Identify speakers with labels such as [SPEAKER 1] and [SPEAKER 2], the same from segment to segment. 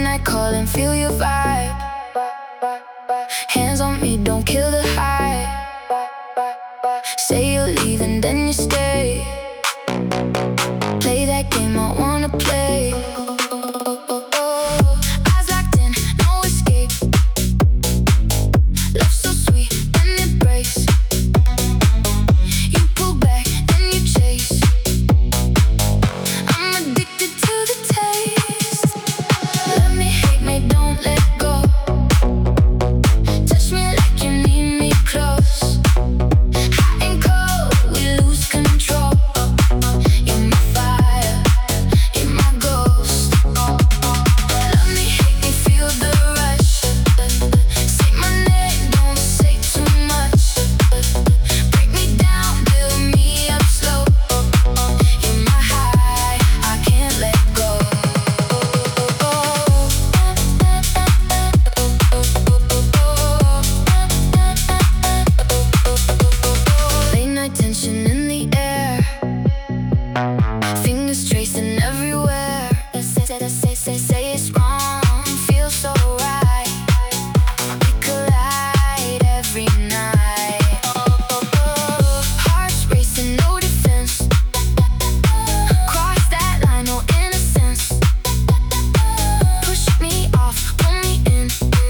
[SPEAKER 1] I call and feel your vibe. Hands on me, don't kill the hype. Say you're leaving, then you stay. Play that game I wanna play. Eyes locked in, no escape. Love so sweet, then it breaks. You pull back, then you chase. I'm addicted to the taste. Love me, hate me, don't let go. Touch me like you need me close. Hot and cold, we lose control. You're my fire, you're my ghost. Love me, hate me, feel the rush. Say my name, don't say too much. Break me down, build me up slow. You're my high, I can't let go. Late night tension in the air. Fingers tracing everywhere. Say it's wrong, feels so right. We collide every night. Hearts racing, no defense. Cross that line, no innocence. Push me off, pull me in.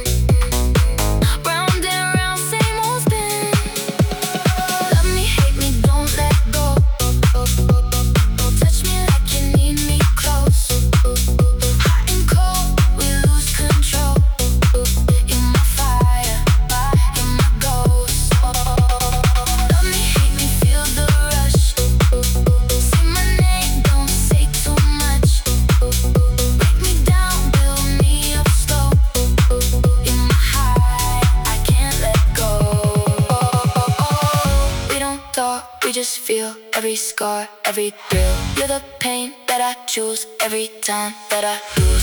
[SPEAKER 1] Round and round, same old spin. Love me, hate me, don't let go. Touch me like you need me close. Hot and cold, we lose control. You're my fire, you're my ghost. Love me, hate me, feel the rush. Say my name, don't say too much. Break me down, build me up slow. You're my high, I can't let go. We don't talk, we just feel every scar, every thrill. You're the pain that I choose every time that I lose.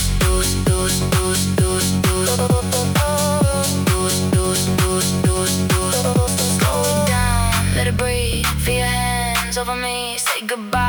[SPEAKER 1] Slow it down, let it breathe. Feel your hands over me, say goodbye.